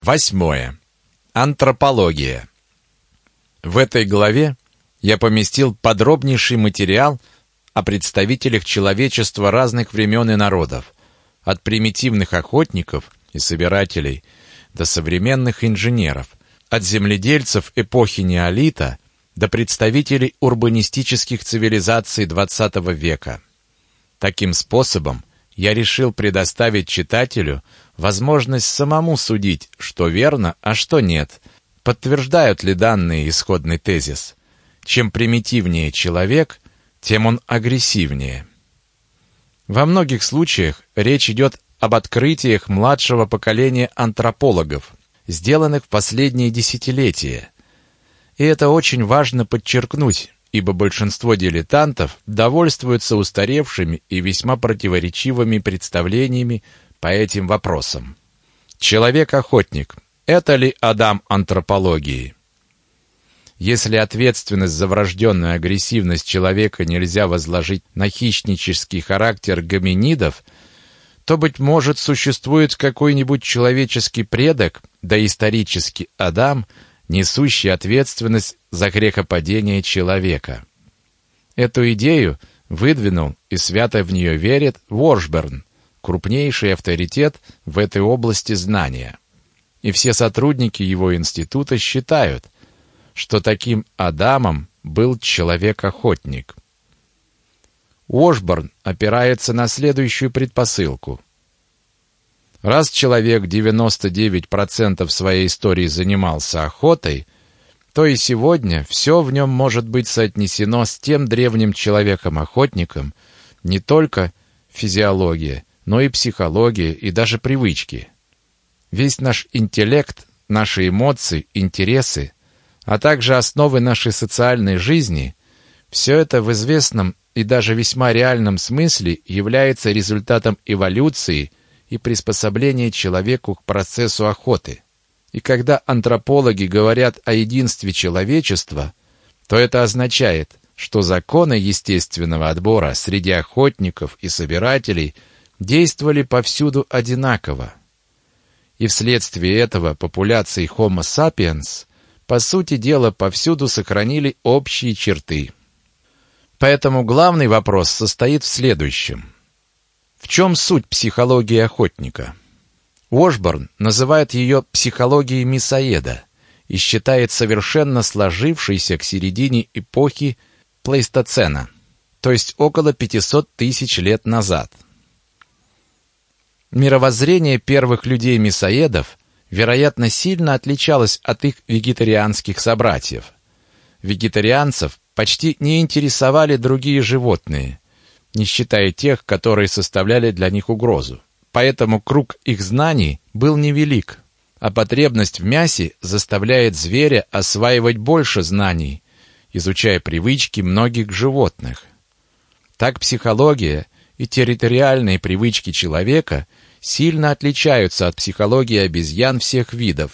8. Антропология. В этой главе я поместил подробнейший материал о представителях человечества разных времен и народов, от примитивных охотников и собирателей до современных инженеров, от земледельцев эпохи неолита до представителей урбанистических цивилизаций XX века. Таким способом я решил предоставить читателю возможность самому судить, что верно, а что нет, подтверждают ли данные исходный тезис. Чем примитивнее человек, тем он агрессивнее. Во многих случаях речь идет об открытиях младшего поколения антропологов, сделанных в последние десятилетия. И это очень важно подчеркнуть, ибо большинство дилетантов довольствуются устаревшими и весьма противоречивыми представлениями по этим вопросам. Человек-охотник – это ли Адам антропологии? Если ответственность за врожденную агрессивность человека нельзя возложить на хищнический характер гоминидов, то, быть может, существует какой-нибудь человеческий предок, доисторический Адам, несущий ответственность за грехопадение человека. Эту идею выдвинул и свято в нее верит Воршберн, крупнейший авторитет в этой области знания. И все сотрудники его института считают, что таким Адамом был человек-охотник. Воршберн опирается на следующую предпосылку. Раз человек 99% своей истории занимался охотой, то и сегодня все в нем может быть соотнесено с тем древним человеком-охотником, не только физиология, но и психология и даже привычки. Весь наш интеллект, наши эмоции, интересы, а также основы нашей социальной жизни, все это в известном и даже весьма реальном смысле является результатом эволюции и приспособления человеку к процессу охоты. И когда антропологи говорят о единстве человечества, то это означает, что законы естественного отбора среди охотников и собирателей действовали повсюду одинаково. И вследствие этого популяции Homo sapiens, по сути дела, повсюду сохранили общие черты. Поэтому главный вопрос состоит в следующем. В чем суть психологии охотника? Воршберн называет ее психологией мясоеда и считает совершенно сложившейся к середине эпохи Плейстоцена, то есть около 500 тысяч лет назад. Мировоззрение первых людей-мясоедов, вероятно, сильно отличалось от их вегетарианских собратьев. Вегетарианцев почти не интересовали другие животные, не считая тех, которые составляли для них угрозу. Поэтому круг их знаний был невелик, а потребность в мясе заставляет зверя осваивать больше знаний, изучая привычки многих животных. Так психология и территориальные привычки человека сильно отличаются от психологии обезьян всех видов.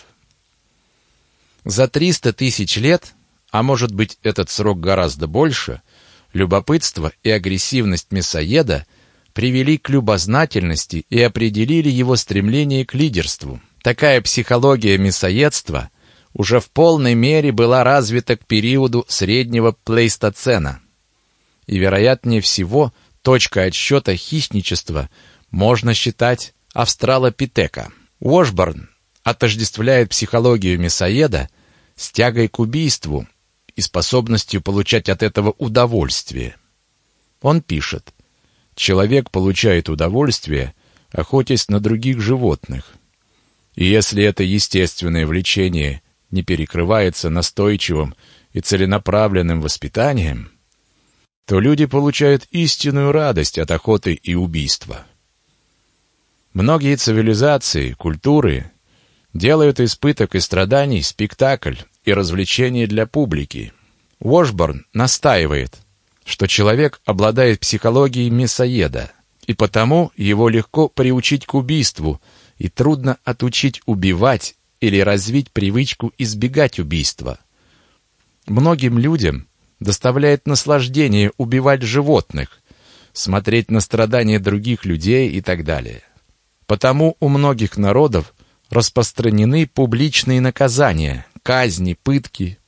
За 300 тысяч лет, а может быть этот срок гораздо больше, любопытство и агрессивность мясоеда привели к любознательности и определили его стремление к лидерству. Такая психология мясоедства уже в полной мере была развита к периоду среднего Плейстоцена. И, вероятнее всего, точкой отсчета хищничества можно считать австралопитека. Воршберн отождествляет психологию мясоеда с тягой к убийству и способностью получать от этого удовольствие. Он пишет: «Человек получает удовольствие, охотясь на других животных. И если это естественное влечение не перекрывается настойчивым и целенаправленным воспитанием, то люди получают истинную радость от охоты и убийства». Многие цивилизации, культуры делают из пыток и страданий спектакль и развлечение для публики. Воршберн настаивает, что человек обладает психологией мясоеда, и потому его легко приучить к убийству и трудно отучить убивать или развить привычку избегать убийства. Многим людям доставляет наслаждение убивать животных, смотреть на страдания других людей и так далее. Потому у многих народов распространены публичные наказания, казни, пытки.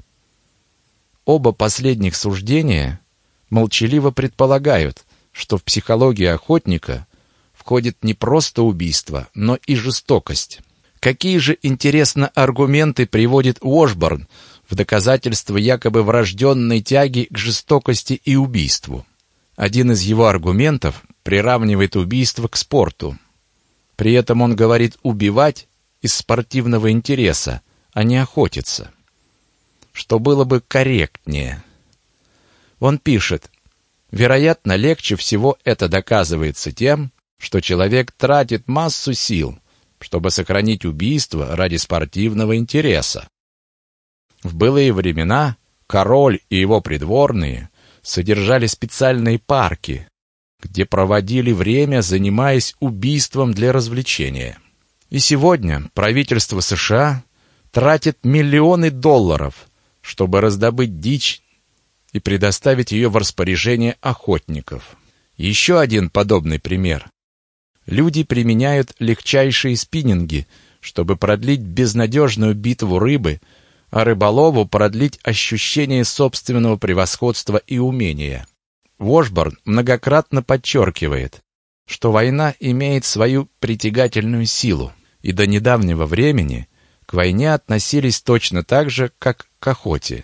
Оба последних суждения молчаливо предполагают, что в психологию охотника входит не просто убийство, но и жестокость. Какие же, интересно, аргументы приводит Уошборн в доказательство якобы врожденной тяги к жестокости и убийству? Один из его аргументов приравнивает убийство к спорту. При этом он говорит убивать из спортивного интереса, а не охотиться, что было бы корректнее. Он пишет: вероятно, легче всего это доказывается тем, что человек тратит массу сил, чтобы сохранить убийство ради спортивного интереса. В былые времена король и его придворные содержали специальные парки, где проводили время, занимаясь убийством для развлечения. И сегодня правительство США тратит миллионы долларов, чтобы раздобыть дичь и предоставить ее в распоряжение охотников. Еще один подобный пример. Люди применяют легчайшие спиннинги, чтобы продлить безнадежную битву рыбы, а рыболову продлить ощущение собственного превосходства и умения. Уошборн многократно подчеркивает, что война имеет свою притягательную силу, и до недавнего времени к войне относились точно так же, как к охоте.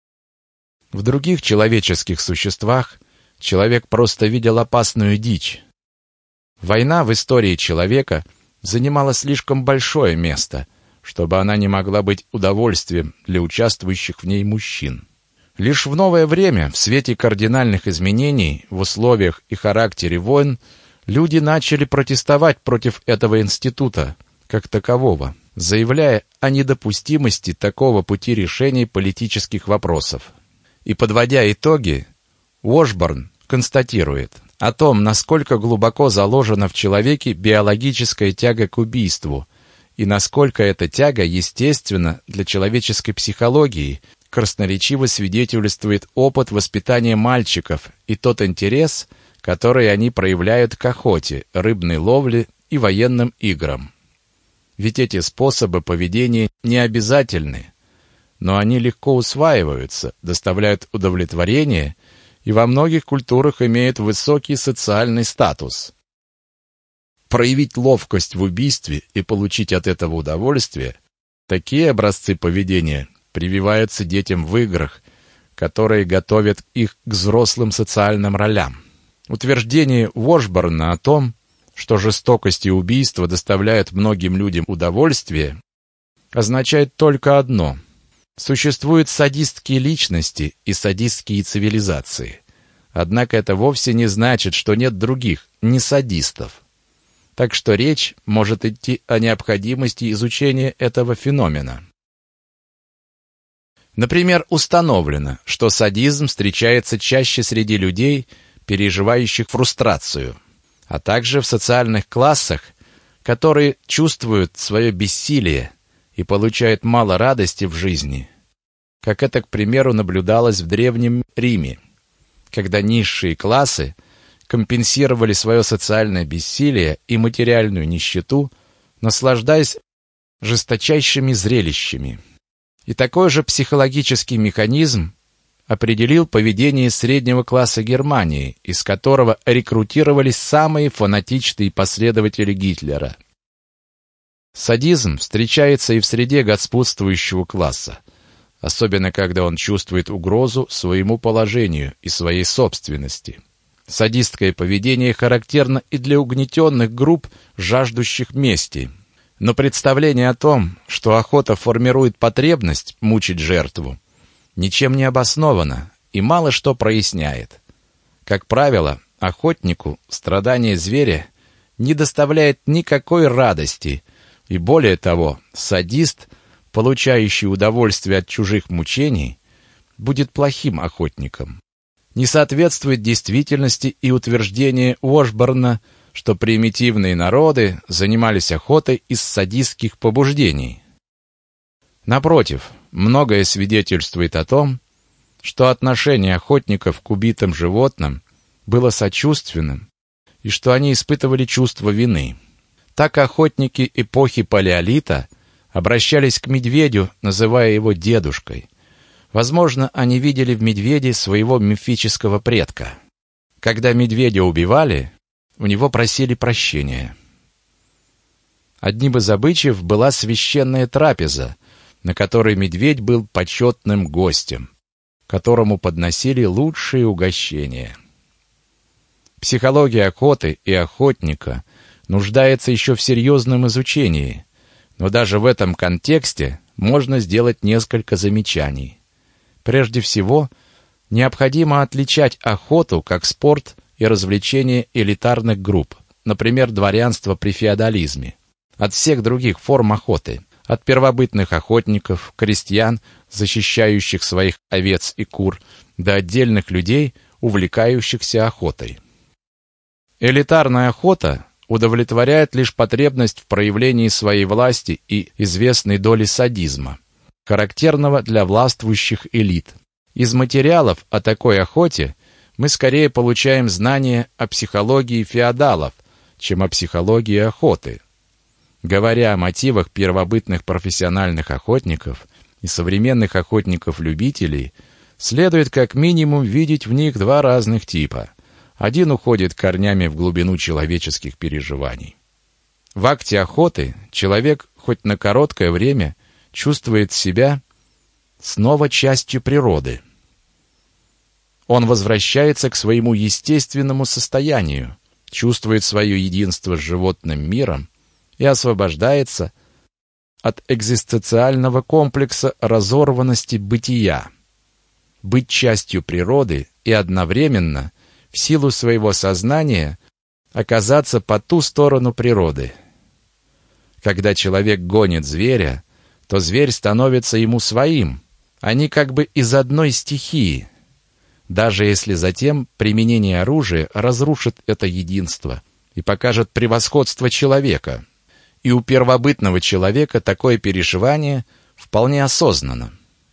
В других человеческих существах человек просто видел опасную дичь. Война в истории человека занимала слишком большое место, чтобы она не могла быть удовольствием для участвующих в ней мужчин. Лишь в новое время, в свете кардинальных изменений в условиях и характере войн, люди начали протестовать против этого института как такового, заявляя о недопустимости такого пути решения политических вопросов. И, подводя итоги, Уошборн констатирует о том, насколько глубоко заложена в человеке биологическая тяга к убийству и насколько эта тяга естественна для человеческой психологии, красноречиво свидетельствует опыт воспитания мальчиков и тот интерес, который они проявляют к охоте, рыбной ловле и военным играм. Ведь эти способы поведения не обязательны, но они легко усваиваются, доставляют удовлетворение и во многих культурах имеют высокий социальный статус. Проявить ловкость в убийстве и получить от этого удовольствие – такие образцы поведения прививаются детям в играх, которые готовят их к взрослым социальным ролям. Утверждение Уошборна о том, что жестокость и убийство доставляют многим людям удовольствие, означает только одно – существуют садистские личности и садистские цивилизации. Однако это вовсе не значит, что нет других, не садистов. Так что речь может идти о необходимости изучения этого феномена. Например, установлено, что садизм встречается чаще среди людей, переживающих фрустрацию, а также в социальных классах, которые чувствуют свое бессилие и получают мало радости в жизни, как это, к примеру, наблюдалось в Древнем Риме, когда низшие классы компенсировали свое социальное бессилие и материальную нищету, наслаждаясь жесточайшими зрелищами. И такой же психологический механизм определил поведение среднего класса Германии, из которого рекрутировались самые фанатичные последователи Гитлера. Садизм встречается и в среде господствующего класса, особенно когда он чувствует угрозу своему положению и своей собственности. Садистское поведение характерно и для угнетенных групп, жаждущих мести. Но представление о том, что охота формирует потребность мучить жертву, ничем не обосновано и мало что проясняет. Как правило, охотнику страдание зверя не доставляет никакой радости, и более того, садист, получающий удовольствие от чужих мучений, будет плохим охотником. Не соответствует действительности и утверждение Уошборна, что примитивные народы занимались охотой из садистских побуждений. Напротив, многое свидетельствует о том, что отношение охотников к убитым животным было сочувственным и что они испытывали чувство вины. Так охотники эпохи Палеолита обращались к медведю, называя его дедушкой. Возможно, они видели в медведе своего мифического предка. Когда медведя убивали, у него просили прощения. Одним из обычаев была священная трапеза, на которой медведь был почетным гостем, которому подносили лучшие угощения. Психология охоты и охотника нуждается еще в серьезном изучении, но даже в этом контексте можно сделать несколько замечаний. Прежде всего, необходимо отличать охоту как спорт и развлечение элитарных групп, например, дворянства при феодализме, от всех других форм охоты, от первобытных охотников, крестьян, защищающих своих овец и кур, до отдельных людей, увлекающихся охотой. Элитарная охота удовлетворяет лишь потребность в проявлении своей власти и известной доли садизма, характерного для властвующих элит. Из материалов о такой охоте мы скорее получаем знания о психологии феодалов, чем о психологии охоты. Говоря о мотивах первобытных профессиональных охотников и современных охотников-любителей, следует как минимум видеть в них два разных типа. Один уходит корнями в глубину человеческих переживаний. В акте охоты человек хоть на короткое время чувствует себя снова частью природы. Он возвращается к своему естественному состоянию, чувствует свое единство с животным миром и освобождается от экзистенциального комплекса разорванности бытия. Быть частью природы и одновременно, в силу своего сознания, оказаться по ту сторону природы. Когда человек гонит зверя, то зверь становится ему своим. Они как бы из одной стихии. Даже если затем применение оружия разрушит это единство и покажет превосходство человека. И у первобытного человека такое переживание вполне осознанно.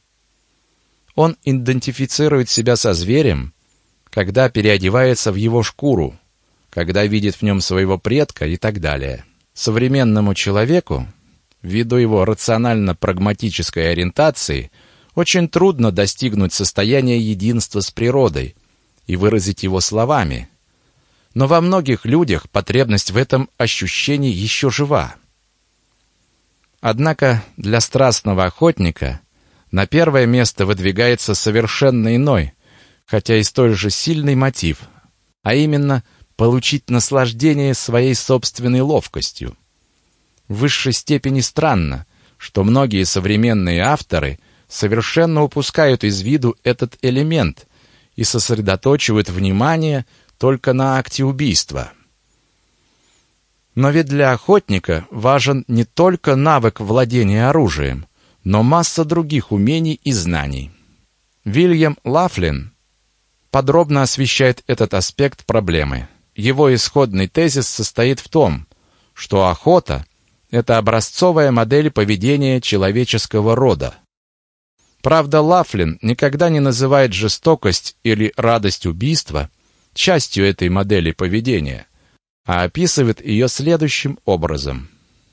Он идентифицирует себя со зверем, когда переодевается в его шкуру, когда видит в нем своего предка и так далее. Современному человеку, ввиду его рационально-прагматической ориентации, очень трудно достигнуть состояния единства с природой и выразить его словами. Но во многих людях потребность в этом ощущении еще жива. Однако для страстного охотника на первое место выдвигается совершенно иной, хотя и столь же сильный мотив, а именно получить наслаждение своей собственной ловкостью. В высшей степени странно, что многие современные авторы совершенно упускают из виду этот элемент и сосредоточивают внимание только на акте убийства. Но ведь для охотника важен не только навык владения оружием, но масса других умений и знаний. Вильям Лафлин подробно освещает этот аспект проблемы. Его исходный тезис состоит в том, что охота – это образцовая модель поведения человеческого рода. Правда, Лафлин никогда не называет жестокость или радость убийства частью этой модели поведения, а описывает ее следующим образом.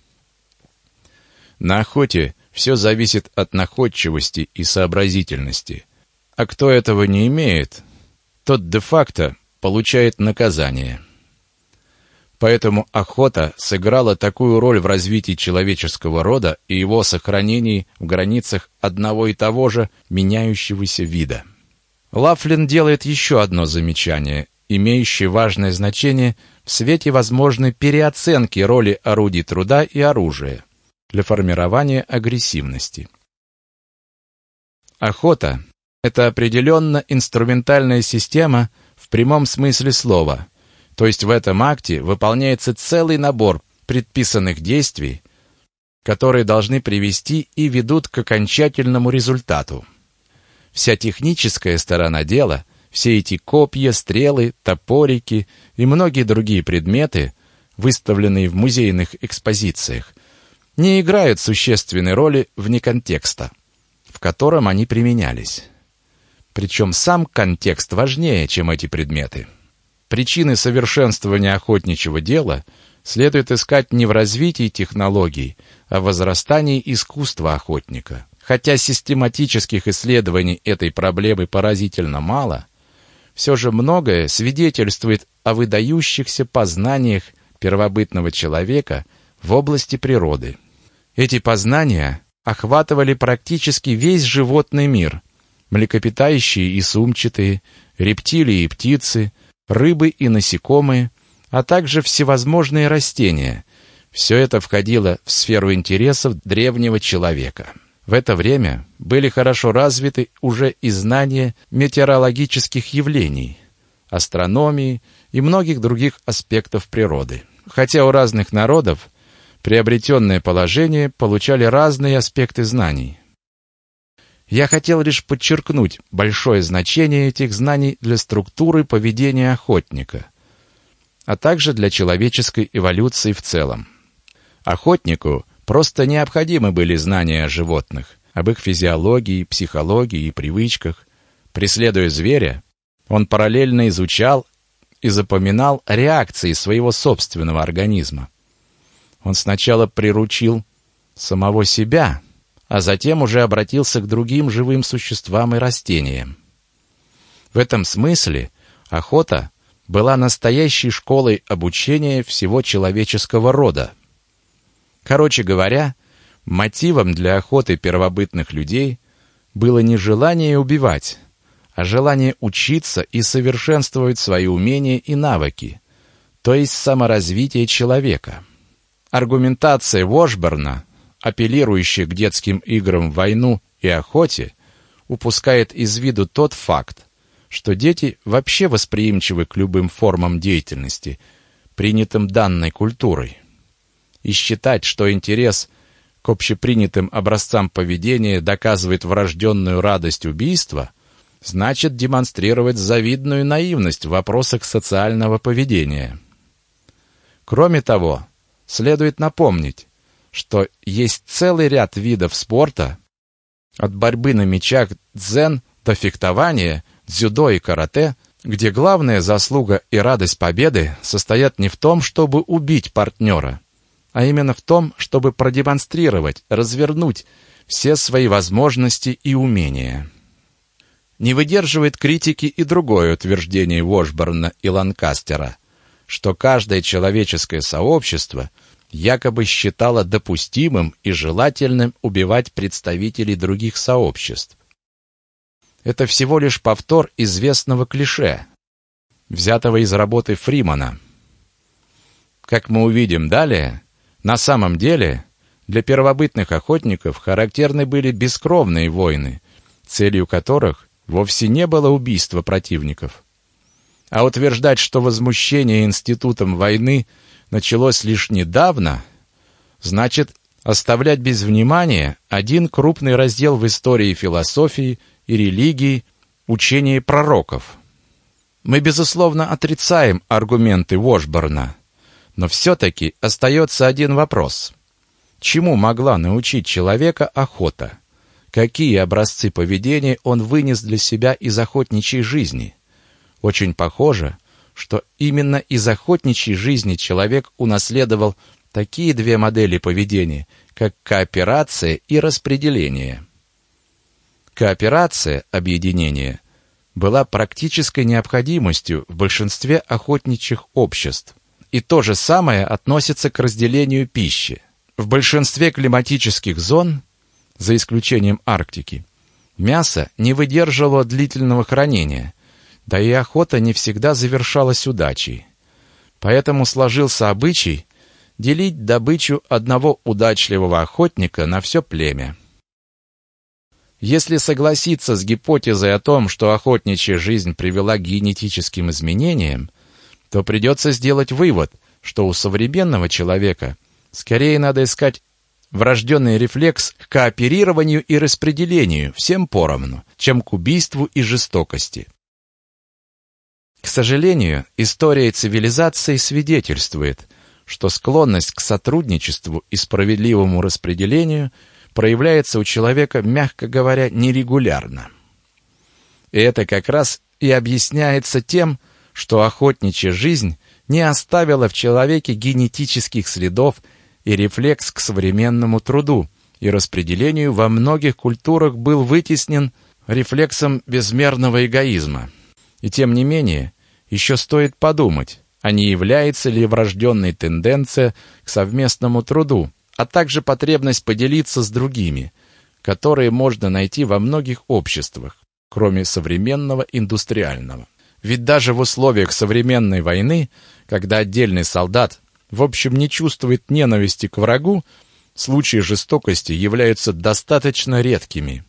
На охоте все зависит от находчивости и сообразительности, а кто этого не имеет, тот де-факто получает наказание. Поэтому охота сыграла такую роль в развитии человеческого рода и его сохранении в границах одного и того же меняющегося вида. Лафлин делает еще одно замечание, имеющее важное значение в свете возможной переоценки роли орудий труда и оружия для формирования агрессивности. Охота – это определенно инструментальная система в прямом смысле слова, то есть в этом акте выполняется целый набор предписанных действий, которые должны привести и ведут к окончательному результату. Вся техническая сторона дела, все эти копья, стрелы, топорики и многие другие предметы, выставленные в музейных экспозициях, не играют существенной роли вне контекста, в котором они применялись. Причем сам контекст важнее, чем эти предметы. Причины совершенствования охотничьего дела следует искать не в развитии технологий, а в возрастании искусства охотника. Хотя систематических исследований этой проблемы поразительно мало, все же многое свидетельствует о выдающихся познаниях первобытного человека в области природы. Эти познания охватывали практически весь животный мир: млекопитающие и сумчатые, рептилии и птицы, рыбы и насекомые, а также всевозможные растения. Все это входило в сферу интересов древнего человека. В это время были хорошо развиты уже и знания метеорологических явлений, астрономии и многих других аспектов природы. Хотя у разных народов приобретенное положение получали разные аспекты знаний. Я хотел лишь подчеркнуть большое значение этих знаний для структуры поведения охотника, а также для человеческой эволюции в целом. Охотнику просто необходимы были знания о животных, об их физиологии, психологии и привычках. Преследуя зверя, он параллельно изучал и запоминал реакции своего собственного организма. Он сначала приручил самого себя, а затем уже обратился к другим живым существам и растениям. В этом смысле охота была настоящей школой обучения всего человеческого рода. Короче говоря, мотивом для охоты первобытных людей было не желание убивать, а желание учиться и совершенствовать свои умения и навыки, то есть саморазвитие человека. Аргументация Уошборна, апеллирующая к детским играм в войну и охоте, упускает из виду тот факт, что дети вообще восприимчивы к любым формам деятельности, принятым данной культурой. И считать, что интерес к общепринятым образцам поведения доказывает врожденную радость убийства, значит демонстрировать завидную наивность в вопросах социального поведения. Кроме того, следует напомнить, что есть целый ряд видов спорта, от борьбы на мечах дзен до фехтования, дзюдо и карате, где главная заслуга и радость победы состоят не в том, чтобы убить партнера, а именно в том, чтобы продемонстрировать, развернуть все свои возможности и умения. Не выдерживает критики и другое утверждение Уошборна и Ланкастера, что каждое человеческое сообщество якобы считало допустимым и желательным убивать представителей других сообществ. Это всего лишь повтор известного клише, взятого из работы Фримана. Как мы увидим далее, на самом деле для первобытных охотников характерны были бескровные войны, целью которых вовсе не было убийство противников. А утверждать, что возмущение институтом войны началось лишь недавно, значит оставлять без внимания один крупный раздел в истории философии и религии – учение пророков. Мы, безусловно, отрицаем аргументы Уошборна, но все-таки остается один вопрос. Чему могла научить человека охота? Какие образцы поведения он вынес для себя из охотничьей жизни? Очень похоже, что именно из охотничьей жизни человек унаследовал такие две модели поведения, как кооперация и распределение. Кооперация, объединение, была практической необходимостью в большинстве охотничьих обществ. И то же самое относится к разделению пищи. В большинстве климатических зон, за исключением Арктики, мясо не выдерживало длительного хранения, да и охота не всегда завершалась удачей. Поэтому сложился обычай делить добычу одного удачливого охотника на все племя. Если согласиться с гипотезой о том, что охотничья жизнь привела к генетическим изменениям, то придется сделать вывод, что у современного человека скорее надо искать врожденный рефлекс к кооперированию и распределению всем поровну, чем к убийству и жестокости. К сожалению, история цивилизации свидетельствует, что склонность к сотрудничеству и справедливому распределению проявляется у человека, мягко говоря, нерегулярно. И это как раз и объясняется тем, что охотничья жизнь не оставила в человеке генетических следов и рефлекс к современному труду и распределению во многих культурах был вытеснен рефлексом безмерного эгоизма. И тем не менее, еще стоит подумать, а не является ли врожденной тенденция к совместному труду, а также потребность поделиться с другими, которые можно найти во многих обществах, кроме современного индустриального. Ведь даже в условиях современной войны, когда отдельный солдат в общем не чувствует ненависти к врагу, случаи жестокости являются достаточно редкими.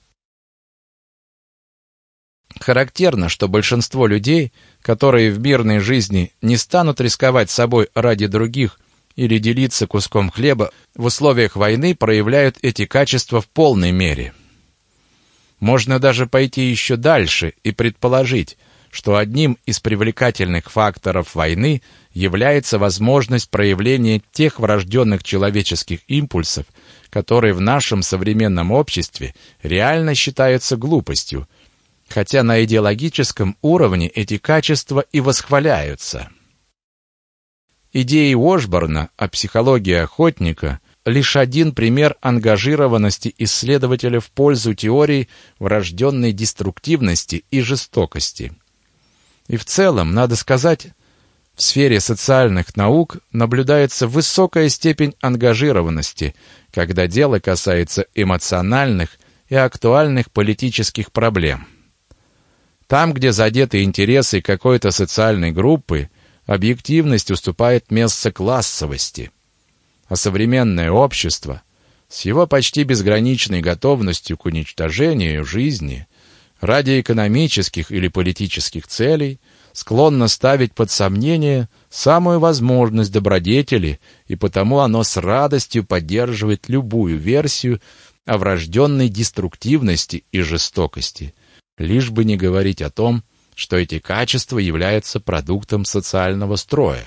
Характерно, что большинство людей, которые в мирной жизни не станут рисковать собой ради других или делиться куском хлеба, в условиях войны проявляют эти качества в полной мере. Можно даже пойти еще дальше и предположить, что одним из привлекательных факторов войны является возможность проявления тех врожденных человеческих импульсов, которые в нашем современном обществе реально считаются глупостью, хотя на идеологическом уровне эти качества и восхваляются. Идеи Уошборна о психологии охотника – лишь один пример ангажированности исследователя в пользу теории врожденной деструктивности и жестокости. И в целом, надо сказать, в сфере социальных наук наблюдается высокая степень ангажированности, когда дело касается эмоциональных и актуальных политических проблем. Там, где задеты интересы какой-то социальной группы, объективность уступает место классовости. А современное общество, с его почти безграничной готовностью к уничтожению жизни, ради экономических или политических целей, склонно ставить под сомнение самую возможность добродетели, и потому оно с радостью поддерживает любую версию о врожденной деструктивности и жестокости, лишь бы не говорить о том, что эти качества являются продуктом социального строя.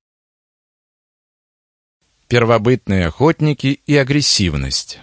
Первобытные охотники и агрессивность.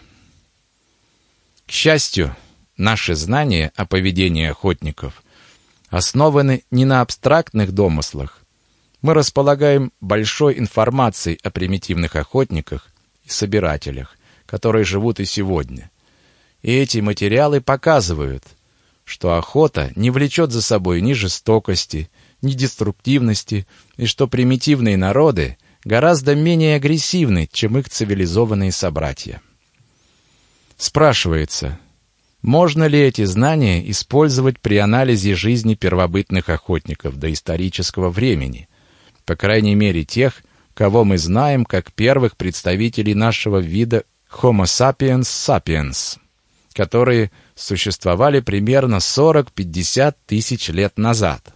К счастью, наши знания о поведении охотников основаны не на абстрактных домыслах. Мы располагаем большой информацией о примитивных охотниках и собирателях, которые живут и сегодня. И эти материалы показывают, что охота не влечет за собой ни жестокости, ни деструктивности, и что примитивные народы гораздо менее агрессивны, чем их цивилизованные собратья. Спрашивается, можно ли эти знания использовать при анализе жизни первобытных охотников доисторического времени, по крайней мере тех, кого мы знаем как первых представителей нашего вида Homo sapiens sapiens, которые существовали примерно 40-50 тысяч лет назад.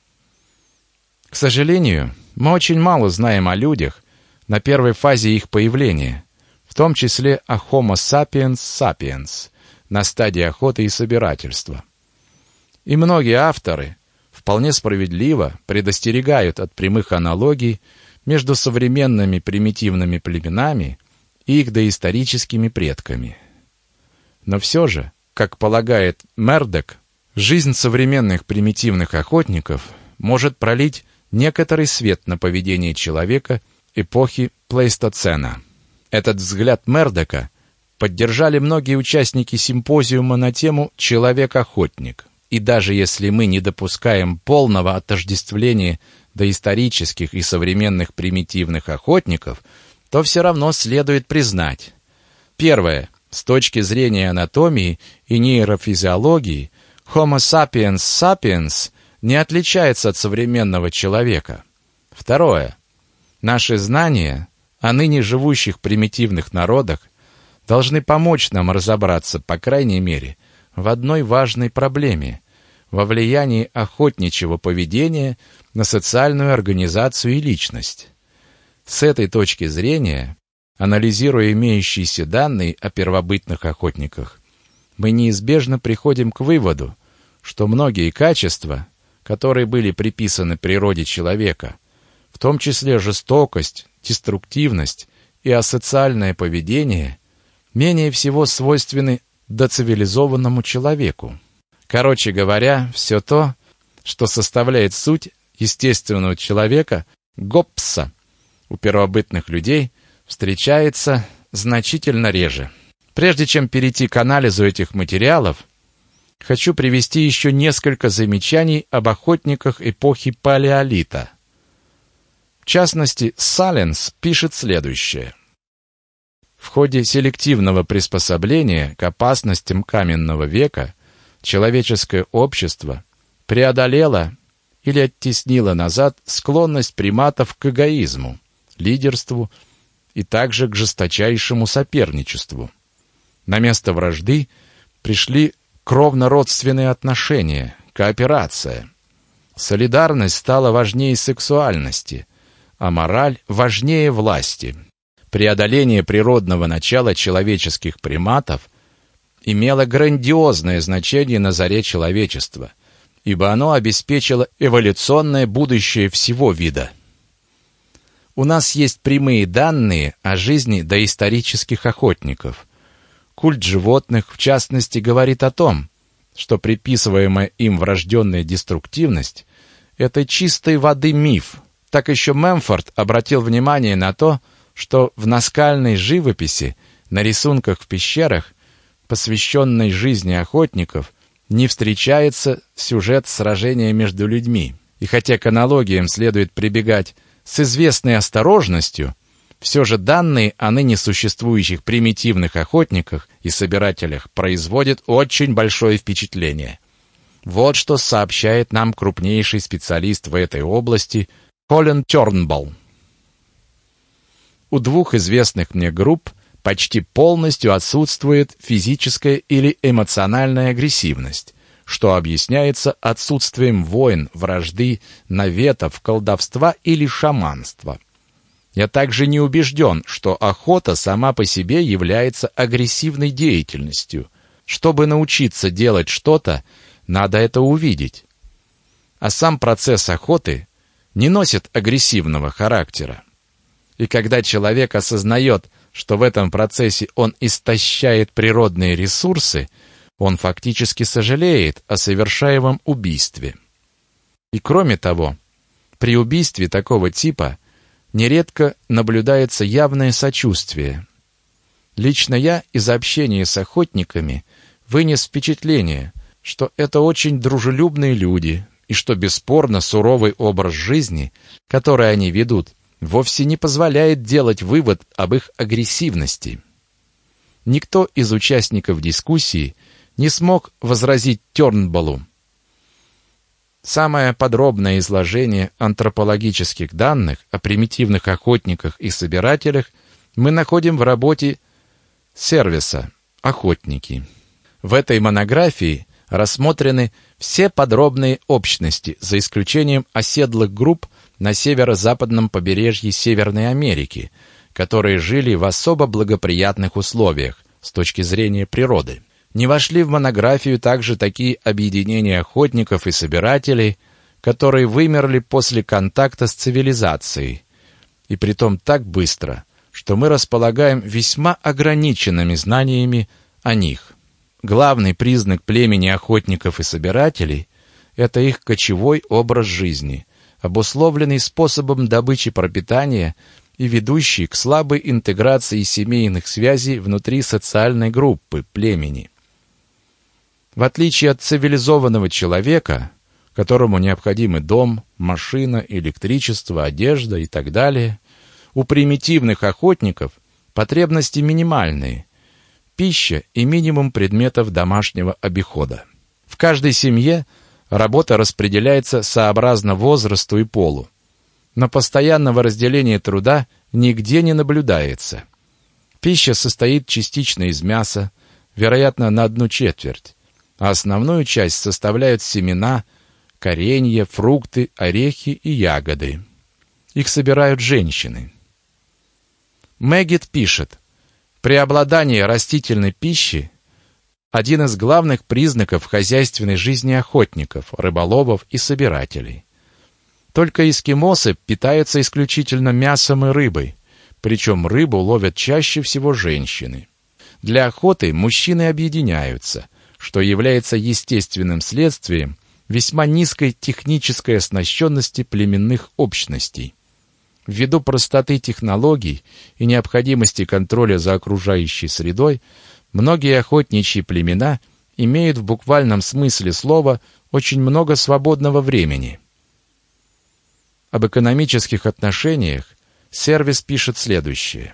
К сожалению, мы очень мало знаем о людях на первой фазе их появления, в том числе о Homo sapiens sapiens, на стадии охоты и собирательства. И многие авторы вполне справедливо предостерегают от прямых аналогий между современными примитивными племенами и их доисторическими предками. Но все же, как полагает Мердок, жизнь современных примитивных охотников может пролить некоторый свет на поведение человека эпохи Плейстоцена. Этот взгляд Мердока поддержали многие участники симпозиума на тему «Человек-охотник». И даже если мы не допускаем полного отождествления доисторических и современных примитивных охотников, то все равно следует признать. Первое. С точки зрения анатомии и нейрофизиологии, Homo sapiens sapiens не отличается от современного человека. Второе. Наши знания о ныне живущих примитивных народах должны помочь нам разобраться, по крайней мере, в одной важной проблеме – во влиянии охотничьего поведения на социальную организацию и личность. С этой точки зрения, анализируя имеющиеся данные о первобытных охотниках, мы неизбежно приходим к выводу, что многие качества, которые были приписаны природе человека, в том числе жестокость, деструктивность и асоциальное поведение, менее всего свойственны доцивилизованному человеку. Короче говоря, все то, что составляет суть естественного человека, Гопса у первобытных людей встречается значительно реже. Прежде чем перейти к анализу этих материалов, хочу привести еще несколько замечаний об охотниках эпохи Палеолита. В частности, Саленс пишет следующее. В ходе селективного приспособления к опасностям каменного века человеческое общество преодолело или оттеснило назад склонность приматов к эгоизму, лидерству и также к жесточайшему соперничеству. На место вражды пришли кровно-родственные отношения, кооперация. Солидарность стала важнее сексуальности, а мораль важнее власти. Преодоление природного начала человеческих приматов имело грандиозное значение на заре человечества, ибо оно обеспечило эволюционное будущее всего вида. У нас есть прямые данные о жизни доисторических охотников. Культ животных, в частности, говорит о том, что приписываемая им врожденная деструктивность – это чистой воды миф. Так еще Мемфорд обратил внимание на то, что в наскальной живописи, на рисунках в пещерах, посвященной жизни охотников, не встречается сюжет сражения между людьми. И хотя к аналогиям следует прибегать с известной осторожностью, все же данные о ныне существующих примитивных охотниках и собирателях производят очень большое впечатление. Вот что сообщает нам крупнейший специалист в этой области Колин Тернбалл. У двух известных мне групп почти полностью отсутствует физическая или эмоциональная агрессивность, что объясняется отсутствием войн, вражды, наветов, колдовства или шаманства. Я также не убежден, что охота сама по себе является агрессивной деятельностью. Чтобы научиться делать что-то, надо это увидеть. А сам процесс охоты не носит агрессивного характера. И когда человек осознает, что в этом процессе он истощает природные ресурсы, он фактически сожалеет о совершаемом убийстве. И кроме того, при убийстве такого типа нередко наблюдается явное сочувствие. Лично я из общения с охотниками вынес впечатление, что это очень дружелюбные люди, и что бесспорно суровый образ жизни, который они ведут, вовсе не позволяет делать вывод об их агрессивности. Никто из участников дискуссии не смог возразить Тернбаллу. Самое подробное изложение антропологических данных о примитивных охотниках и собирателях мы находим в работе Сервиса «Охотники». В этой монографии рассмотрены все подробные общности, за исключением оседлых групп на северо-западном побережье Северной Америки, которые жили в особо благоприятных условиях с точки зрения природы. Не вошли в монографию также такие объединения охотников и собирателей, которые вымерли после контакта с цивилизацией, и притом так быстро, что мы располагаем весьма ограниченными знаниями о них. Главный признак племени охотников и собирателей – это их кочевой образ жизни, обусловленный способом добычи пропитания и ведущий к слабой интеграции семейных связей внутри социальной группы племени. В отличие от цивилизованного человека, которому необходимы дом, машина, электричество, одежда и так далее, у примитивных охотников потребности минимальные – пища и минимум предметов домашнего обихода. В каждой семье работа распределяется сообразно возрасту и полу, но постоянного разделения труда нигде не наблюдается. Пища состоит частично из мяса, вероятно, на 1/4, а основную часть составляют семена, коренья, фрукты, орехи и ягоды. Их собирают женщины. Мэггит пишет: преобладание растительной пищи – один из главных признаков хозяйственной жизни охотников, рыболовов и собирателей. Только эскимосы питаются исключительно мясом и рыбой, причем рыбу ловят чаще всего женщины. Для охоты мужчины объединяются, что является естественным следствием весьма низкой технической оснащенности племенных общностей. Ввиду простоты технологий и необходимости контроля за окружающей средой, многие охотничьи племена имеют в буквальном смысле слова очень много свободного времени. Об экономических отношениях Сервис пишет следующее.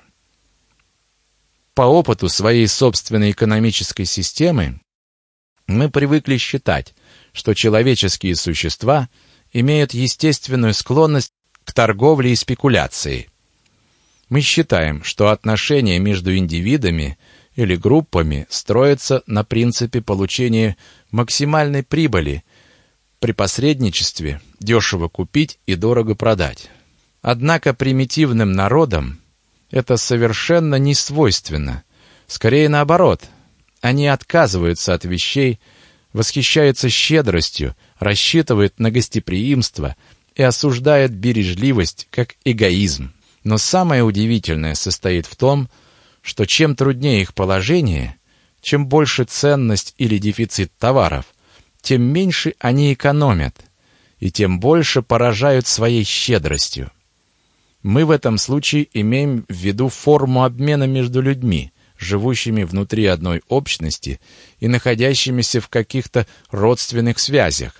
По опыту своей собственной экономической системы мы привыкли считать, что человеческие существа имеют естественную склонность к торговле и спекуляции. Мы считаем, что отношения между индивидами или группами строятся на принципе получения максимальной прибыли при посредничестве дешево купить и дорого продать. Однако примитивным народам это совершенно не свойственно. Скорее наоборот, они отказываются от вещей, восхищаются щедростью, рассчитывают на гостеприимство и осуждают бережливость как эгоизм. Но самое удивительное состоит в том, что чем труднее их положение, чем больше ценность или дефицит товаров, тем меньше они экономят и тем больше поражают своей щедростью. Мы в этом случае имеем в виду форму обмена между людьми, живущими внутри одной общности и находящимися в каких-то родственных связях.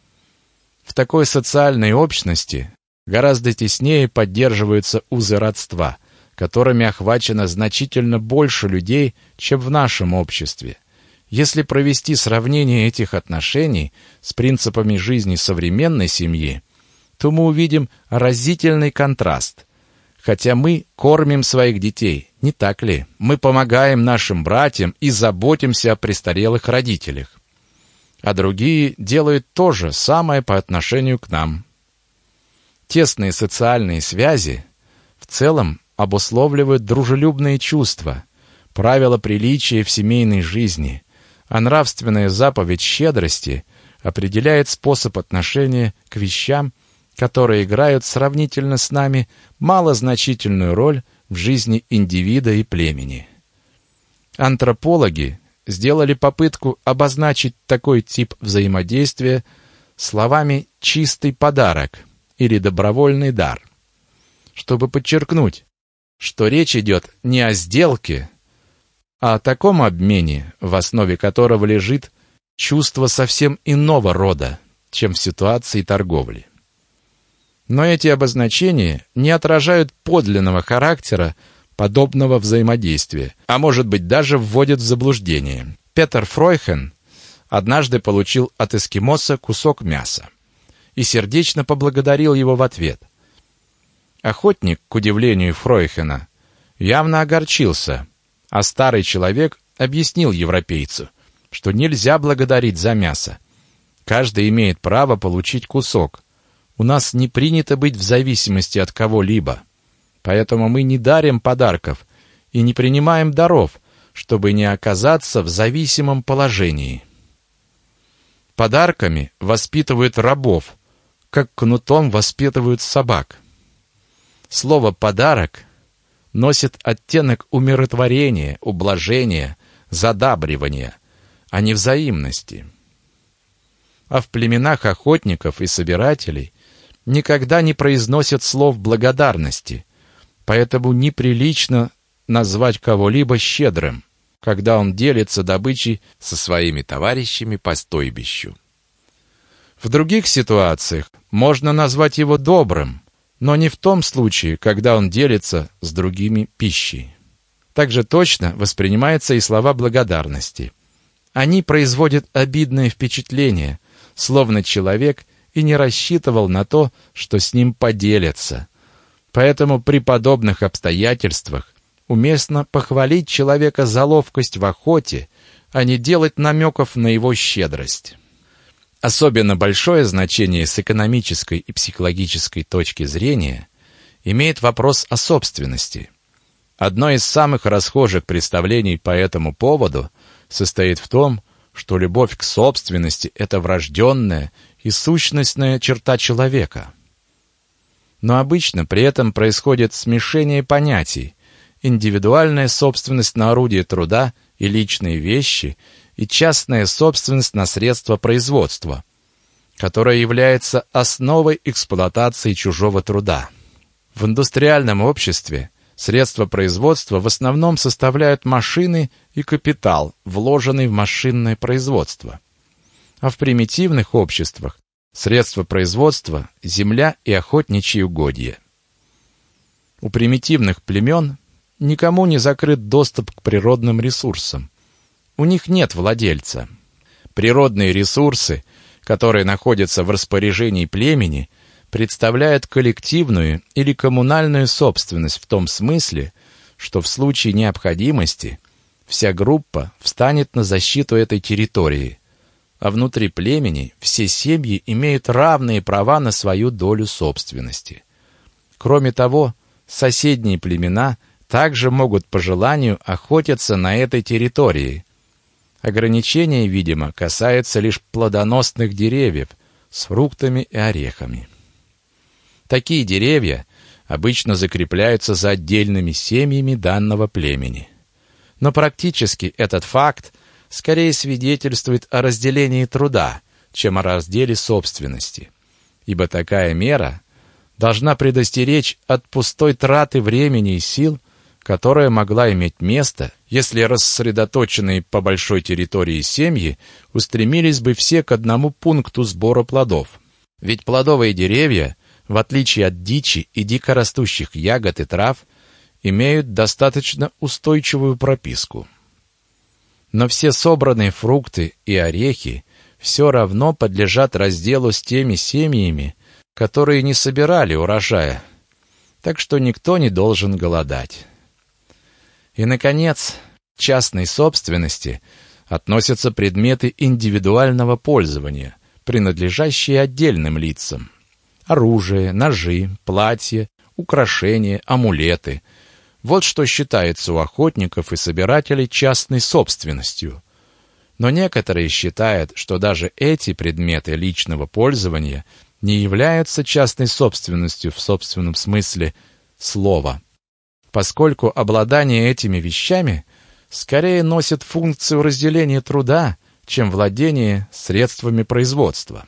В такой социальной общности гораздо теснее поддерживаются узы родства, которыми охвачено значительно больше людей, чем в нашем обществе. Если провести сравнение этих отношений с принципами жизни современной семьи, то мы увидим разительный контраст. Хотя мы кормим своих детей, не так ли? Мы помогаем нашим братьям и заботимся о престарелых родителях. А другие делают то же самое по отношению к нам. Тесные социальные связи в целом обусловливают дружелюбные чувства, правила приличия в семейной жизни, а нравственная заповедь щедрости определяет способ отношения к вещам, которые играют сравнительно с нами малозначительную роль в жизни индивида и племени. Антропологи сделали попытку обозначить такой тип взаимодействия словами «чистый подарок» или «добровольный дар», чтобы подчеркнуть, что речь идет не о сделке, а о таком обмене, в основе которого лежит чувство совсем иного рода, чем в ситуации торговли. Но эти обозначения не отражают подлинного характера подобного взаимодействия, а может быть даже вводят в заблуждение. Петер Фройхен однажды получил от эскимоса кусок мяса и сердечно поблагодарил его в ответ. Охотник, к удивлению Фройхена, явно огорчился, а старый человек объяснил европейцу, что нельзя благодарить за мясо. Каждый имеет право получить кусок. У нас не принято быть в зависимости от кого-либо, поэтому мы не дарим подарков и не принимаем даров, чтобы не оказаться в зависимом положении. Подарками воспитывают рабов, как кнутом воспитывают собак. Слово «подарок» носит оттенок умиротворения, ублажения, задабривания, а не взаимности. А в племенах охотников и собирателей никогда не произносят слов благодарности, поэтому неприлично назвать кого-либо щедрым, когда он делится добычей со своими товарищами по стойбищу. В других ситуациях можно назвать его добрым, но не в том случае, когда он делится с другими пищей. Также точно воспринимаются и слова благодарности. Они производят обидное впечатление, словно человек и не рассчитывал на то, что с ним поделятся. Поэтому при подобных обстоятельствах уместно похвалить человека за ловкость в охоте, а не делать намеков на его щедрость. Особенно большое значение с экономической и психологической точки зрения имеет вопрос о собственности. Одно из самых расхожих представлений по этому поводу состоит в том, что любовь к собственности – это врожденная и сущностная черта человека. Но обычно при этом происходит смешение понятий: индивидуальная собственность на орудие труда и личные вещи и частная собственность на средства производства, которая является основой эксплуатации чужого труда. В индустриальном обществе средства производства в основном составляют машины и капитал, вложенный в машинное производство. А в примитивных обществах средства производства – земля и охотничьи угодья. У примитивных племен никому не закрыт доступ к природным ресурсам. У них нет владельца. Природные ресурсы, которые находятся в распоряжении племени, представляют коллективную или коммунальную собственность в том смысле, что в случае необходимости вся группа встанет на защиту этой территории, а внутри племени все семьи имеют равные права на свою долю собственности. Кроме того, соседние племена также могут по желанию охотиться на этой территории. Ограничения, видимо, касаются лишь плодоносных деревьев с фруктами и орехами. Такие деревья обычно закрепляются за отдельными семьями данного племени. Но практически этот факт скорее свидетельствует о разделении труда, чем о разделе собственности, ибо такая мера должна предостеречь от пустой траты времени и сил, которая могла иметь место, если рассредоточенные по большой территории семьи устремились бы все к одному пункту сбора плодов. Ведь плодовые деревья, в отличие от дичи и дикорастущих ягод и трав, имеют достаточно устойчивую прописку. Но все собранные фрукты и орехи все равно подлежат разделу с теми семьями, которые не собирали урожая, так что никто не должен голодать. И, наконец, к частной собственности относятся предметы индивидуального пользования, принадлежащие отдельным лицам. Оружие, ножи, платья, украшения, амулеты. Вот что считается у охотников и собирателей частной собственностью. Но некоторые считают, что даже эти предметы личного пользования не являются частной собственностью в собственном смысле слова, поскольку обладание этими вещами скорее носит функцию разделения труда, чем владение средствами производства.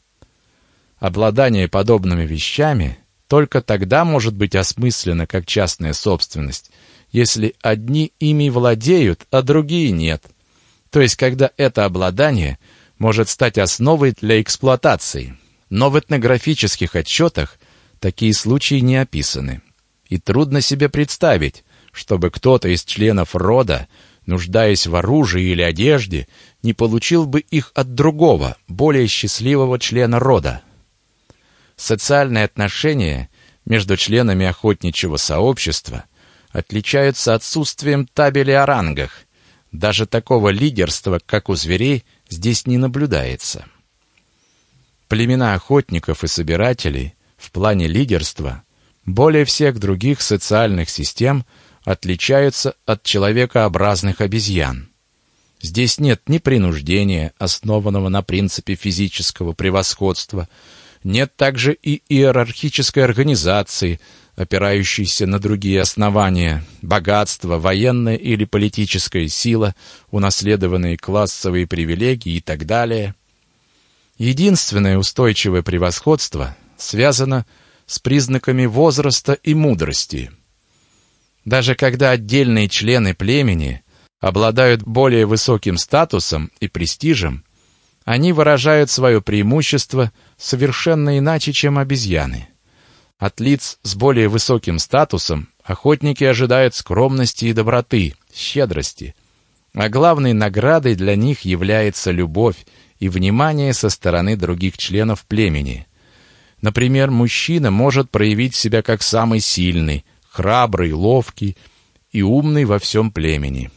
Обладание подобными вещами только тогда может быть осмысленно как частная собственность, если одни ими владеют, а другие нет, то есть когда это обладание может стать основой для эксплуатации. Но в этнографических отчетах такие случаи не описаны. И трудно себе представить, чтобы кто-то из членов рода, нуждаясь в оружии или одежде, не получил бы их от другого, более счастливого члена рода. Социальные отношения между членами охотничьего сообщества отличаются отсутствием табели о рангах. Даже такого лидерства, как у зверей, здесь не наблюдается. Племена охотников и собирателей в плане лидерства более всех других социальных систем отличаются от человекообразных обезьян. Здесь нет ни принуждения, основанного на принципе физического превосходства, нет также и иерархической организации, опирающейся на другие основания: богатство, военная или политическая сила, унаследованные классовые привилегии и так далее. Единственное устойчивое превосходство связано с признаками возраста и мудрости. Даже когда отдельные члены племени обладают более высоким статусом и престижем, они выражают свое преимущество совершенно иначе, чем обезьяны. От лиц с более высоким статусом охотники ожидают скромности и доброты, щедрости, а главной наградой для них является любовь и внимание со стороны других членов племени. Например, мужчина может проявить себя как самый сильный, храбрый, ловкий и умный во всем племени.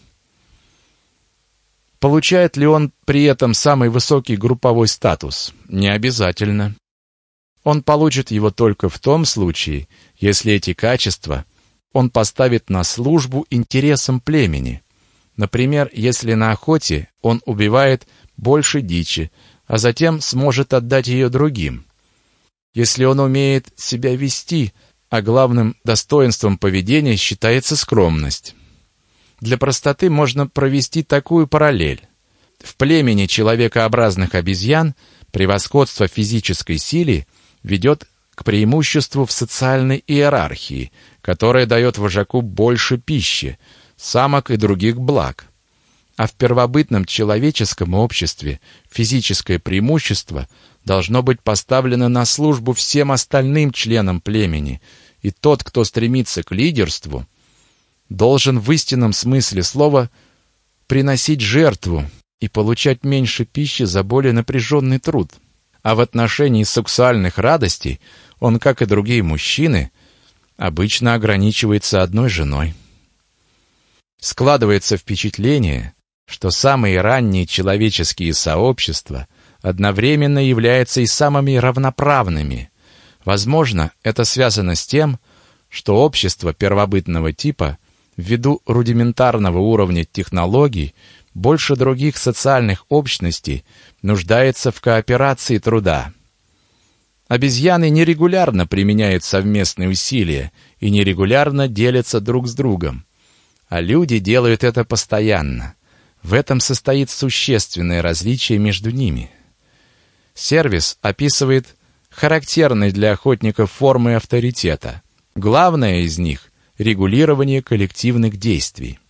Получает ли он при этом самый высокий групповой статус? Не обязательно. Он получит его только в том случае, если эти качества он поставит на службу интересам племени. Например, если на охоте он убивает больше дичи, а затем сможет отдать ее другим. Если он умеет себя вести, а главным достоинством поведения считается скромность. Для простоты можно провести такую параллель. В племени человекообразных обезьян превосходство в физической силе ведет к преимуществу в социальной иерархии, которая дает вожаку больше пищи, самок и других благ. А в первобытном человеческом обществе физическое преимущество должно быть поставлено на службу всем остальным членам племени, и тот, кто стремится к лидерству, должен в истинном смысле слова приносить жертву и получать меньше пищи за более напряженный труд. А в отношении сексуальных радостей он, как и другие мужчины, обычно ограничивается одной женой. Складывается впечатление, что самые ранние человеческие сообщества одновременно являются и самыми равноправными. Возможно, это связано с тем, что общество первобытного типа, ввиду рудиментарного уровня технологий, больше других социальных общностей нуждается в кооперации труда. Обезьяны нерегулярно применяют совместные усилия и нерегулярно делятся друг с другом, а люди делают это постоянно. В этом состоит существенное различие между ними. Сервис описывает характерные для охотников формы авторитета. Главное из них – регулирование коллективных действий.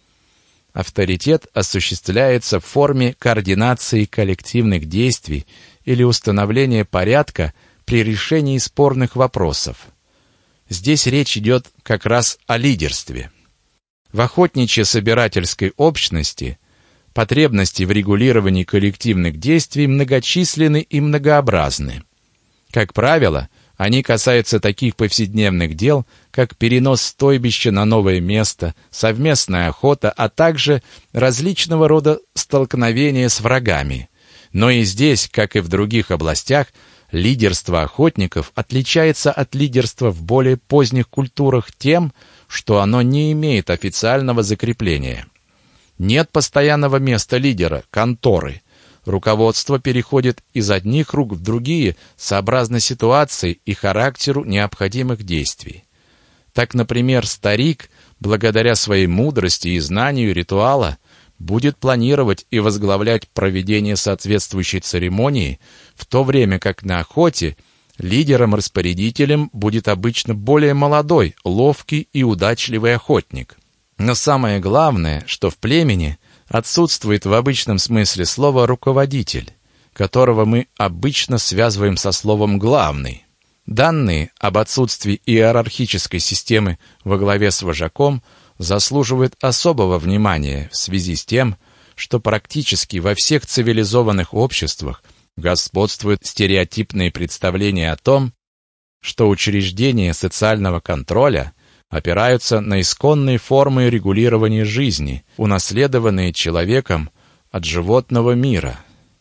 Авторитет осуществляется в форме координации коллективных действий или установления порядка при решении спорных вопросов. Здесь речь идет как раз о лидерстве. В охотничьо-собирательской общности потребности в регулировании коллективных действий многочисленны и многообразны. Как правило, они касаются таких повседневных дел, как перенос стойбища на новое место, совместная охота, а также различного рода столкновения с врагами. Но и здесь, как и в других областях, лидерство охотников отличается от лидерства в более поздних культурах тем, что оно не имеет официального закрепления. Нет постоянного места лидера, конторы. Руководство переходит из одних рук в другие сообразно ситуации и характеру необходимых действий. Так, например, старик, благодаря своей мудрости и знанию ритуала, будет планировать и возглавлять проведение соответствующей церемонии, в то время как на охоте лидером-распорядителем будет обычно более молодой, ловкий и удачливый охотник. Но самое главное, что в племени отсутствует в обычном смысле слова «руководитель», которого мы обычно связываем со словом «главный». Данные об отсутствии иерархической системы во главе с вожаком заслуживают особого внимания в связи с тем, что практически во всех цивилизованных обществах господствуют стереотипные представления о том, что учреждения социального контроля опираются на исконные формы регулирования жизни, унаследованные человеком от животного мира.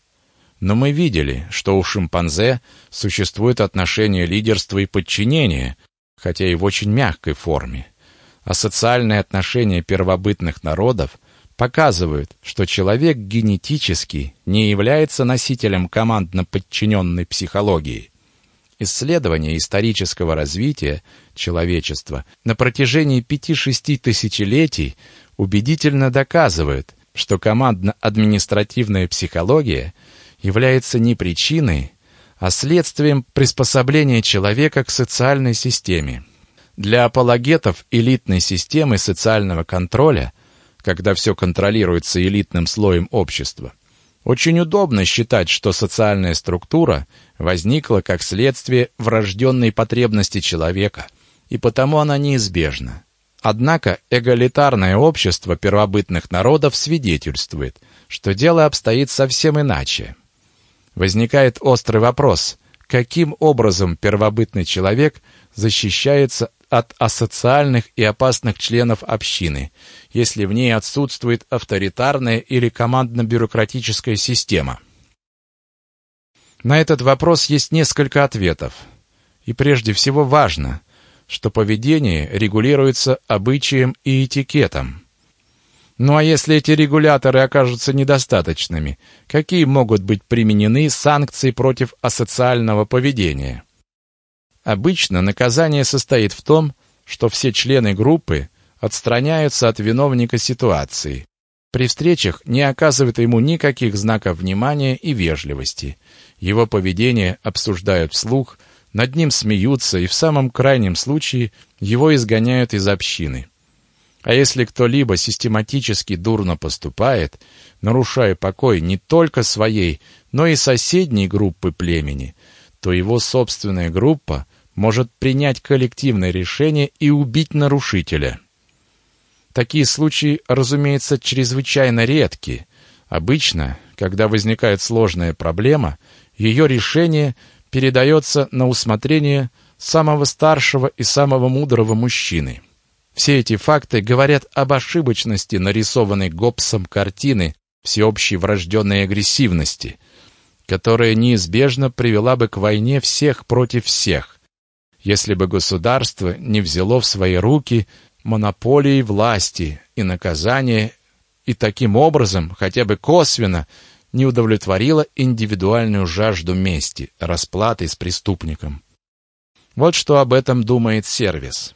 Но мы видели, что у шимпанзе существует отношение лидерства и подчинения, хотя и в очень мягкой форме. А социальные отношения первобытных народов показывают, что человек генетически не является носителем командно-подчиненной психологии. Исследования исторического развития человечества на протяжении 5-6 тысячелетий убедительно доказывают, что командно-административная психология является не причиной, а следствием приспособления человека к социальной системе. Для апологетов элитной системы социального контроля, когда все контролируется элитным слоем общества, очень удобно считать, что социальная структура возникла как следствие врожденной потребности человека, и потому она неизбежна. Однако эгалитарное общество первобытных народов свидетельствует, что дело обстоит совсем иначе. Возникает острый вопрос, каким образом первобытный человек защищается от асоциальных и опасных членов общины, если в ней отсутствует авторитарная или командно-бюрократическая система? На этот вопрос есть несколько ответов. И прежде всего важно, что поведение регулируется обычаем и этикетом. Ну а если эти регуляторы окажутся недостаточными, какие могут быть применены санкции против асоциального поведения? Обычно наказание состоит в том, что все члены группы отстраняются от виновника ситуации. При встречах не оказывают ему никаких знаков внимания и вежливости. Его поведение обсуждают вслух, над ним смеются и в самом крайнем случае его изгоняют из общины. А если кто-либо систематически дурно поступает, нарушая покой не только своей, но и соседней группы племени, то его собственная группа может принять коллективное решение и убить нарушителя. Такие случаи, разумеется, чрезвычайно редки. Обычно, когда возникает сложная проблема, ее решение передается на усмотрение самого старшего и самого мудрого мужчины. Все эти факты говорят об ошибочности нарисованной Гоббсом картины всеобщей врожденной агрессивности, которая неизбежно привела бы к войне всех против всех, если бы государство не взяло в свои руки монополии власти и наказания и таким образом, хотя бы косвенно, не удовлетворило индивидуальную жажду мести, расплаты с преступником. Вот что об этом думает Сервис.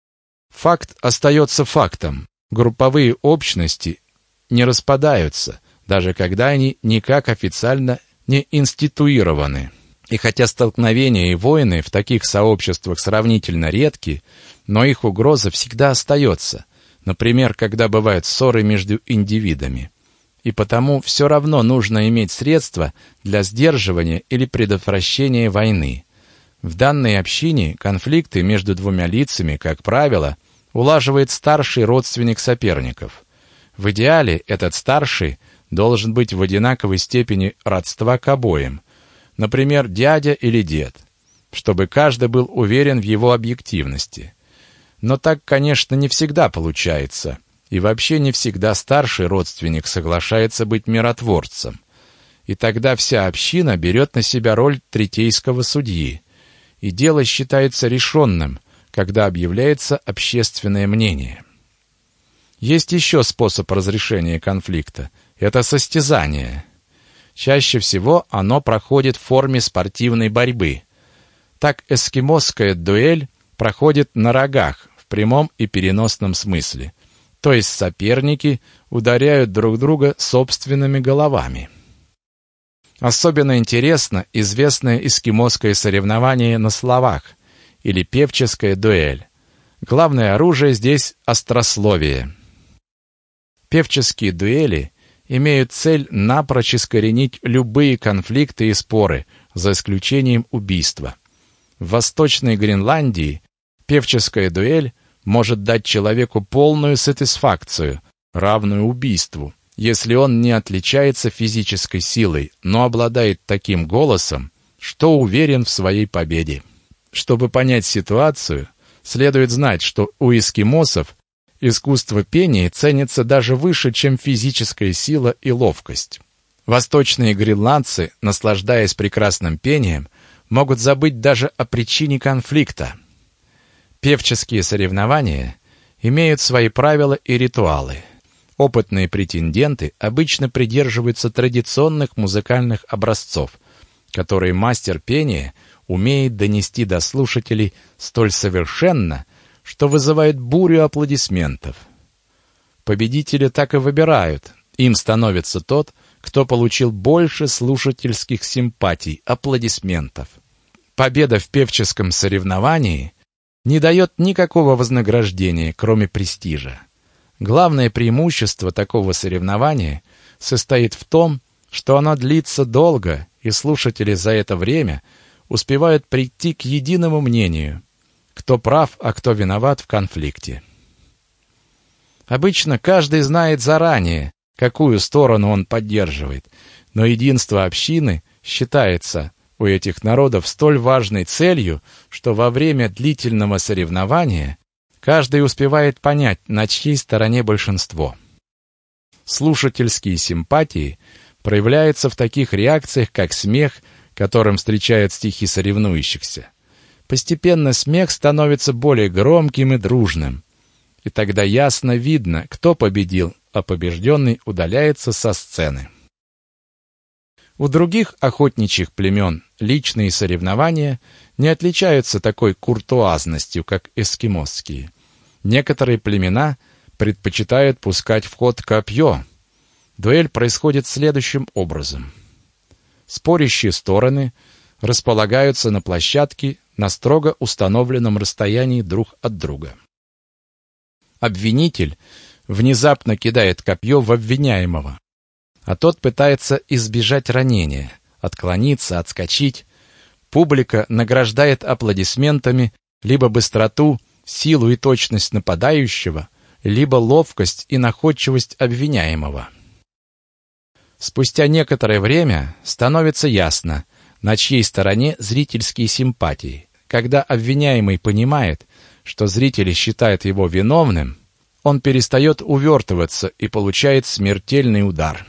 Факт остается фактом. Групповые общности не распадаются, даже когда они никак официально не институированы. И хотя столкновения и войны в таких сообществах сравнительно редки, но их угроза всегда остается, например, когда бывают ссоры между индивидами. И потому все равно нужно иметь средства для сдерживания или предотвращения войны. В данной общине конфликты между двумя лицами, как правило, улаживает старший родственник соперников. В идеале этот старший должен быть в одинаковой степени родства к обоим, например, дядя или дед, чтобы каждый был уверен в его объективности. Но так, конечно, не всегда получается, и вообще не всегда старший родственник соглашается быть миротворцем. И тогда вся община берет на себя роль третейского судьи, и дело считается решенным, когда объявляется общественное мнение. Есть еще способ разрешения конфликта – это состязание. Чаще всего оно проходит в форме спортивной борьбы. Так эскимосская дуэль проходит на рогах в прямом и переносном смысле, то есть соперники ударяют друг друга собственными головами. Особенно интересно известное эскимосское соревнование на словах или певческая дуэль. Главное оружие здесь – острословие. Певческие дуэли имеют цель напрочь искоренить любые конфликты и споры, за исключением убийства. В Восточной Гренландии певческая дуэль может дать человеку полную сатисфакцию, равную убийству, если он не отличается физической силой, но обладает таким голосом, что уверен в своей победе. Чтобы понять ситуацию, следует знать, что у эскимосов искусство пения ценится даже выше, чем физическая сила и ловкость. Восточные гренландцы, наслаждаясь прекрасным пением, могут забыть даже о причине конфликта. Певческие соревнования имеют свои правила и ритуалы. Опытные претенденты обычно придерживаются традиционных музыкальных образцов, которые мастер пения умеет донести до слушателей столь совершенно, что вызывает бурю аплодисментов. Победителя так и выбирают. Им становится тот, кто получил больше слушательских симпатий, аплодисментов. Победа в певческом соревновании не дает никакого вознаграждения, кроме престижа. Главное преимущество такого соревнования состоит в том, что оно длится долго, и слушатели за это время успевают прийти к единому мнению, кто прав, а кто виноват в конфликте. Обычно каждый знает заранее, какую сторону он поддерживает, но единство общины считается у этих народов столь важной целью, что во время длительного соревнования каждый успевает понять, на чьей стороне большинство. Слушательские симпатии проявляются в таких реакциях, как смех, которым встречают стихи соревнующихся. Постепенно смех становится более громким и дружным, и тогда ясно видно, кто победил, а побежденный удаляется со сцены. У других охотничьих племен личные соревнования не отличаются такой куртуазностью, как эскимосские. Некоторые племена предпочитают пускать в ход копье. Дуэль происходит следующим образом. Спорящие стороны располагаются на площадке на строго установленном расстоянии друг от друга. Обвинитель внезапно кидает копье в обвиняемого, а тот пытается избежать ранения, отклониться, отскочить. Публика награждает аплодисментами либо быстроту, силу и точность нападающего, либо ловкость и находчивость обвиняемого. Спустя некоторое время становится ясно, на чьей стороне зрительские симпатии. Когда обвиняемый понимает, что зрители считают его виновным, он перестает увертываться и получает смертельный удар.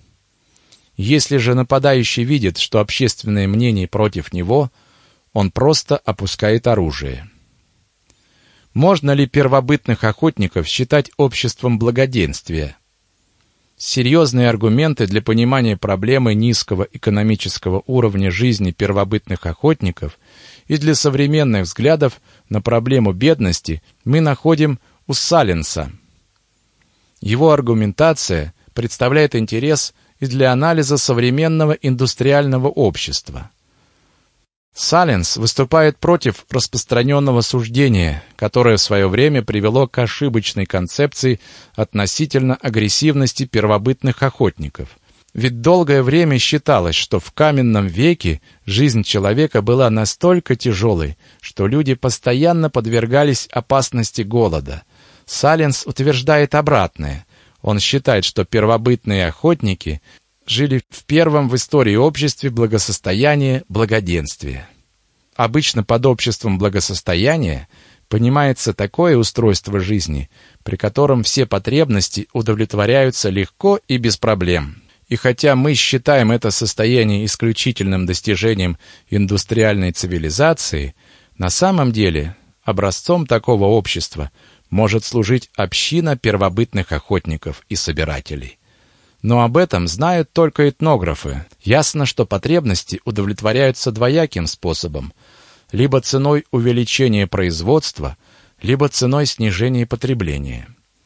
Если же нападающий видит, что общественное мнение против него, он просто опускает оружие. Можно ли первобытных охотников считать обществом благоденствия? Серьезные аргументы для понимания проблемы низкого экономического уровня жизни первобытных охотников и для современных взглядов на проблему бедности мы находим у Саленса. Его аргументация представляет интерес и для анализа современного индустриального общества. Саленс выступает против распространенного суждения, которое в свое время привело к ошибочной концепции относительно агрессивности первобытных охотников. Ведь долгое время считалось, что в каменном веке жизнь человека была настолько тяжелой, что люди постоянно подвергались опасности голода. Саленс утверждает обратное. Он считает, что первобытные охотники жили в первом в истории обществе благосостояния, благоденствия. Обычно под обществом благосостояния понимается такое устройство жизни, при котором все потребности удовлетворяются легко и без проблем. И хотя мы считаем это состояние исключительным достижением индустриальной цивилизации, на самом деле образцом такого общества может служить община первобытных охотников и собирателей. Но об этом знают только этнографы. Ясно, что потребности удовлетворяются двояким способом: либо ценой увеличения производства, либо ценой снижения потребления.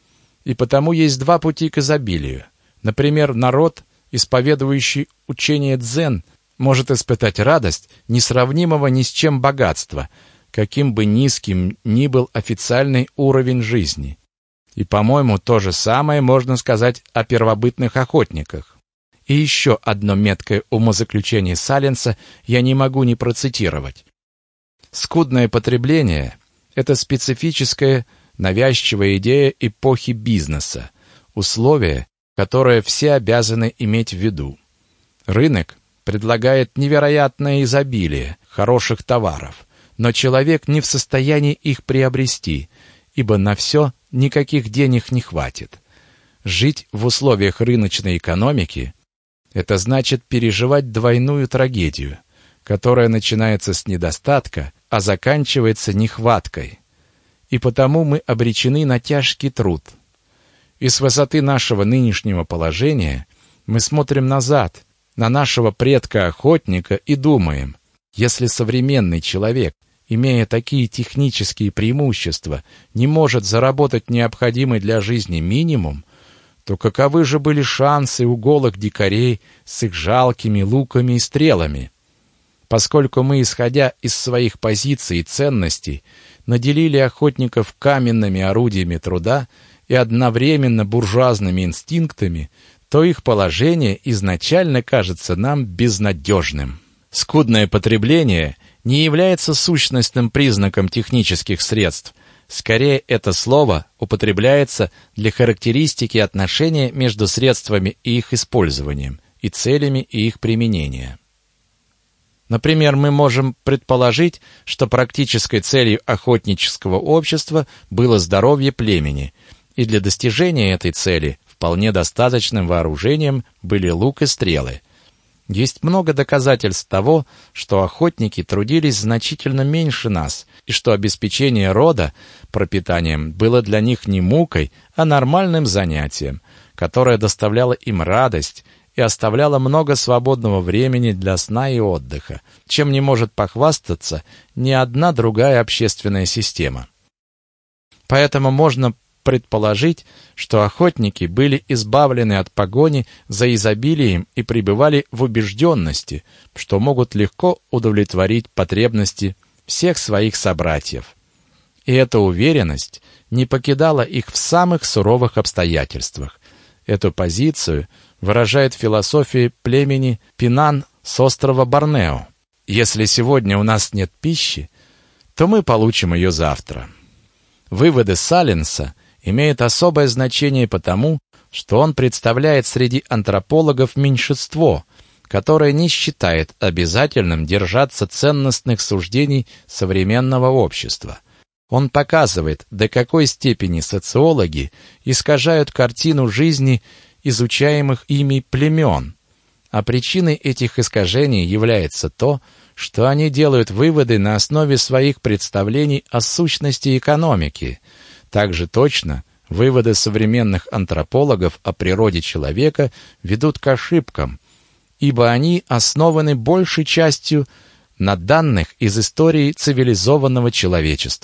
И потому есть два пути к изобилию. Например, народ, исповедующий учение дзен, может испытать радость, несравнимого ни с чем богатства, каким бы низким ни был официальный уровень жизни. И, по-моему, то же самое можно сказать о первобытных охотниках. И еще одно меткое умозаключение Саленса я не могу не процитировать. Скудное потребление – это специфическая, навязчивая идея эпохи бизнеса, условие, которое все обязаны иметь в виду. Рынок предлагает невероятное изобилие хороших товаров, но человек не в состоянии их приобрести, ибо на все никаких денег не хватит. Жить в условиях рыночной экономики – это значит переживать двойную трагедию, которая начинается с недостатка, а заканчивается нехваткой. И потому мы обречены на тяжкий труд. И с высоты нашего нынешнего положения мы смотрим назад, на нашего предка-охотника и думаем, если современный человек, имея такие технические преимущества, не может заработать необходимый для жизни минимум, то каковы же были шансы у голых дикарей с их жалкими луками и стрелами? Поскольку мы, исходя из своих позиций и ценностей, наделили охотников каменными орудиями труда и одновременно буржуазными инстинктами, то их положение изначально кажется нам безнадежным. Скудное потребление не является сущностным признаком технических средств. Скорее, это слово употребляется для характеристики отношения между средствами и их использованием, и целями и их применения. Например, мы можем предположить, что практической целью охотнического общества было здоровье племени, и для достижения этой цели вполне достаточным вооружением были лук и стрелы. Есть много доказательств того, что охотники трудились значительно меньше нас, и что обеспечение рода пропитанием было для них не мукой, а нормальным занятием, которое доставляло им радость и оставляло много свободного времени для сна и отдыха, чем не может похвастаться ни одна другая общественная система. Поэтому можно предположить, что охотники были избавлены от погони за изобилием и пребывали в убежденности, что могут легко удовлетворить потребности всех своих собратьев. И эта уверенность не покидала их в самых суровых обстоятельствах. Эту позицию выражает философия племени Пинан с острова Борнео. Если сегодня у нас нет пищи, то мы получим ее завтра. Выводы Саленса имеют особое значение потому, что он представляет среди антропологов меньшинство, которое не считает обязательным держаться ценностных суждений современного общества. Он показывает, до какой степени социологи искажают картину жизни изучаемых ими племен, а причиной этих искажений является то, что они делают выводы на основе своих представлений о сущности экономики. Также точно выводы современных антропологов о природе человека ведут к ошибкам, ибо они основаны большей частью на данных из истории цивилизованного человечества.